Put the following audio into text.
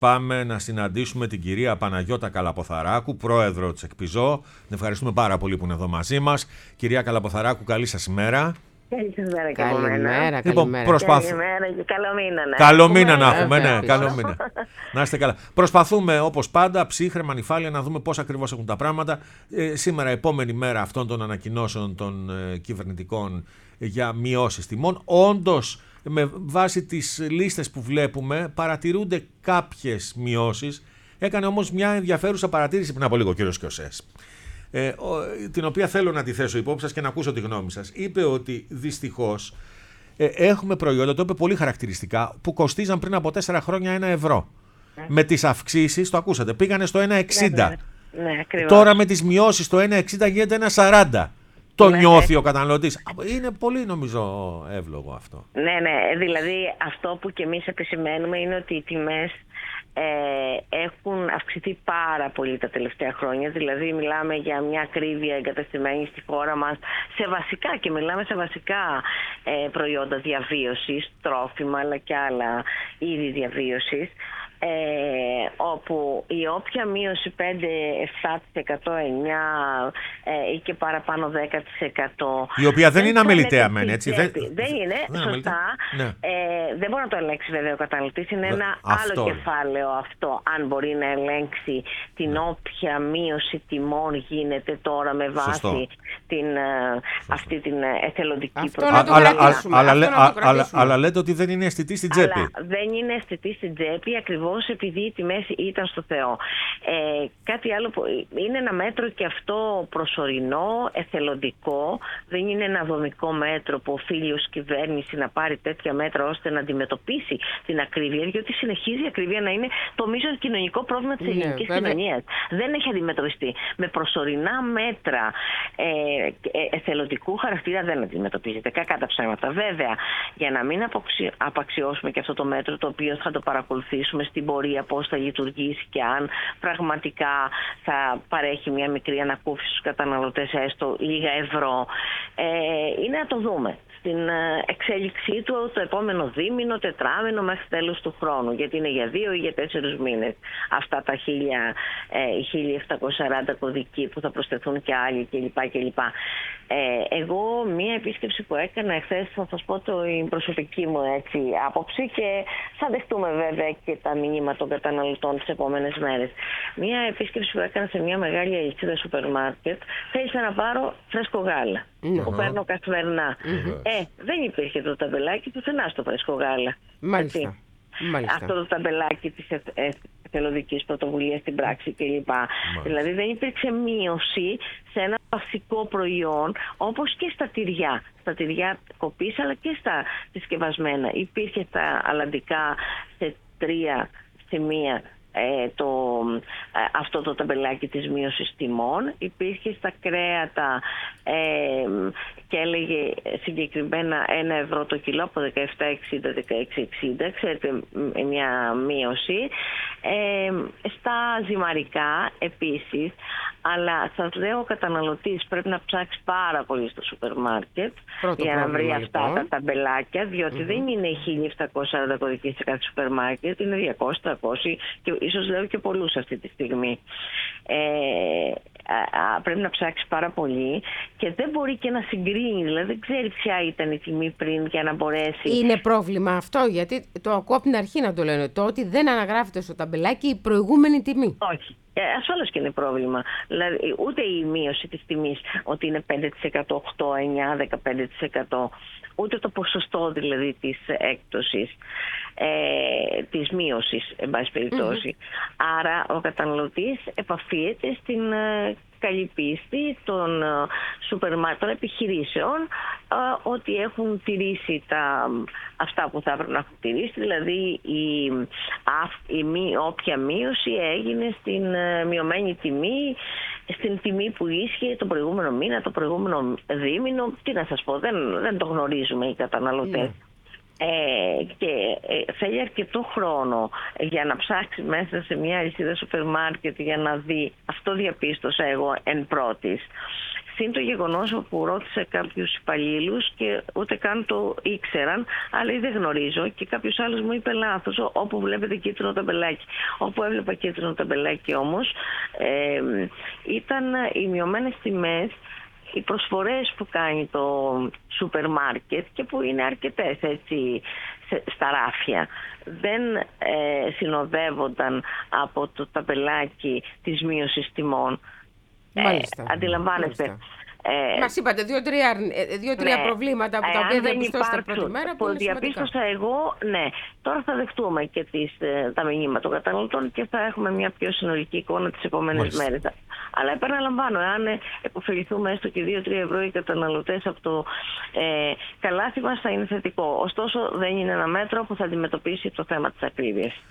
πάμε να συναντήσουμε την κυρία Παναγιώτα Καλαποθαράκου, πρόεδρο της ΕΚΠΙΖΟ. Την ευχαριστούμε πάρα πολύ που είναι εδώ μαζί μας. Κυρία Καλαποθαράκου, καλή σας ημέρα. Καλημέρα. Καλημέρα. Καλό μήνα, ναι. Καλό μήνα να έχουμε, ναι, καλό μήνα. Να είστε καλά. Προσπαθούμε όπως πάντα, ψύχραιμα, νυφάλια, να δούμε πώς ακριβώς έχουν τα πράγματα. Σήμερα, επόμενη μέρα αυτών των ανακοινώσεων των κυβερνητικών για μειώσεις τιμών. Όντως, με βάση τις λίστες που βλέπουμε, παρατηρούνται κάποιες μειώσεις. Έκανε όμως μια ενδιαφέρουσα παρατήρηση πριν από λίγο ο κύριος Κιωσές, την οποία θέλω να τη θέσω υπόψη σας και να ακούσω τη γνώμη σας. Είπε ότι δυστυχώς έχουμε προϊόντα, το είπε πολύ χαρακτηριστικά, που κοστίζαν πριν από 4 χρόνια 1 ευρώ. Με τις αυξήσεις, το ακούσατε, πήγανε στο 1,60. Ναι, τώρα με τις μειώσεις το 1,60 γίνεται 1,40. Το νιώθει ο καταναλωτής. Είναι πολύ, νομίζω, εύλογο αυτό. Ναι, δηλαδή αυτό που και εμείς επισημαίνουμε είναι ότι οι τιμές έχουν αυξηθεί πάρα πολύ τα τελευταία χρόνια. Δηλαδή μιλάμε για μια ακρίβεια εγκαταστημένη στη χώρα μας σε βασικά, και μιλάμε σε βασικά προϊόντα διαβίωσης, τρόφιμα αλλά και άλλα είδη διαβίωσης, όπου η όποια μείωση 5-7%, 9% ή και παραπάνω 10%, η οποία δεν είναι αμεληταία μεν, έτσι. Δεν είναι, σωστά. Ναι. Δεν μπορεί να το ελέγξει βέβαια ο καταναλωτής. Είναι ένα άλλο κεφάλαιο αυτό, αν μπορεί να ελέγξει την όποια μείωση τιμών γίνεται τώρα με βάση αυτή την εθελοντική πρωτοβουλία. Αλλά λέτε ότι δεν είναι αισθητή στην τσέπη. Αλλά δεν είναι αισθητή στην τσέπη ακριβώς επειδή οι τιμές ήταν στο Θεό. Κάτι άλλο που είναι ένα μέτρο και αυτό προσωρινό, εθελοντικό. Δεν είναι ένα δομικό μέτρο που οφείλει ως κυβέρνηση να πάρει τέτοια μέτρα ώστε να αντιμετωπίσει την ακρίβεια, διότι συνεχίζει η ακρίβεια να είναι το μείζον κοινωνικό πρόβλημα της ελληνικής κοινωνίας. Δεν έχει αντιμετωπιστεί. Με προσωρινά μέτρα εθελοντικού χαρακτήρα δεν αντιμετωπίζεται. Κακά τα ψέματα. Βέβαια, για να μην απαξιώσουμε και αυτό το μέτρο, το οποίο θα το παρακολουθήσουμε στην πορεία πώς θα λειτουργήσει και αν πραγματικά θα παρέχει μια μικρή ανακούφιση στους καταναλωτές, έστω λίγα ευρώ, είναι να το δούμε στην εξέλιξή του το επόμενο δίμηνο, τετράμηνο μέχρι τέλος του χρόνου, γιατί είναι για 2 ή για 4 μήνες αυτά τα 1740 κωδικοί που θα προσθεθούν και άλλοι κλπ. Εγώ μία επίσκεψη που έκανα εχθές, θα σας πω την προσωπική μου άποψη και θα δεχτούμε βέβαια και τα μηνύματα των καταναλωτών τις επόμενες μέρες. Μία επίσκεψη που έκανα σε μια μεγάλη αλυσίδα σούπερ μάρκετ, θέλησα να πάρω φρέσκο γάλα που παίρνω καθημερινά. Δεν υπήρχε το ταμπελάκι πουθενά στο φρέσκο γάλα. Μάλιστα. Αυτό το ταμπελάκι της εθελοντικής πρωτοβουλίας στην πράξη κλπ. Δηλαδή δεν υπήρξε μείωση σε ένα βασικό προϊόν, όπως και στα τυριά. Στα τυριά κοπής αλλά και στα συσκευασμένα. Υπήρχε στα αλλαντικά σε 3 σημεία αυτό το ταμπελάκι της μείωσης τιμών. Υπήρχε στα κρέατα και έλεγε συγκεκριμένα 1 ευρώ το κιλό από 17,60, 16,60, ξέρετε, μια μείωση. Στα ζυμαρικά επίσης, αλλά σας λέω ο καταναλωτής πρέπει να ψάξει πάρα πολύ στο σούπερ μάρκετ για να βρει αυτά τα ταμπελάκια, διότι δεν είναι 1.740 κωδικοί σε κάθε σούπερ μάρκετ, είναι 200, 300 και ίσως λέω και πολλούς αυτή τη στιγμή. Πρέπει να ψάξει πάρα πολύ και δεν μπορεί και να συγκρίνει, δηλαδή δεν ξέρει ποια ήταν η τιμή πριν για να μπορέσει. Είναι πρόβλημα αυτό, γιατί το ακούω από την αρχή να το λένε, το ότι δεν αναγράφεται στο ταμπελάκι η προηγούμενη τιμή. Όχι. Ασφαλώς και είναι πρόβλημα. Δηλαδή, ούτε η μείωση της τιμής ότι είναι 5%, 8, 9, 15%, ούτε το ποσοστό δηλαδή της έκπτωσης, της μίωσης, εν πάση περιπτώσει. Άρα ο καταναλωτής επαφίεται στην καλή πίστη των των επιχειρήσεων ότι έχουν τηρήσει αυτά που θα έπρεπε να έχουν τηρήσει, δηλαδή όποια μείωση έγινε στην μειωμένη τιμή, στην τιμή που ίσχυε το προηγούμενο μήνα, το προηγούμενο δίμηνο. Τι να σας πω, δεν το γνωρίζουμε οι καταναλωτές. Και θέλει αρκετό χρόνο για να ψάξει μέσα σε μια αλυσίδα σούπερ μάρκετ για να δει. Αυτό διαπίστωσα εγώ εν πρώτης. Συν το γεγονός που ρώτησα κάποιους υπαλλήλους και ούτε καν το ήξεραν, αλλά δεν γνωρίζω, και κάποιος άλλος μου είπε λάθος, όπου βλέπετε κίτρινο ταμπελάκι. Όπου έβλεπα κίτρινο ταμπελάκι όμως, ήταν οι μειωμένες τιμές, οι προσφορές που κάνει το σούπερ μάρκετ και που είναι αρκετές έτσι στα ράφια. Δεν συνοδεύονταν από το ταμπελάκι της μείωσης τιμών. Αντιλαμβάνεστε. Μας είπατε δύο-τρία προβλήματα από τα οποία διαπιστώσατε πρώτη μέρα. Που διαπίστωσα εγώ, ναι. Τώρα θα δεχτούμε και τα μηνύματα των καταναλωτών και θα έχουμε μια πιο συνολική εικόνα τις επόμενες μέρες. Αλλά επαναλαμβάνω, αν επωφεληθούμε έστω και 2-3 ευρώ οι καταναλωτές από το καλάθι μας, θα είναι θετικό. Ωστόσο, δεν είναι ένα μέτρο που θα αντιμετωπίσει το θέμα της ακρίβειας.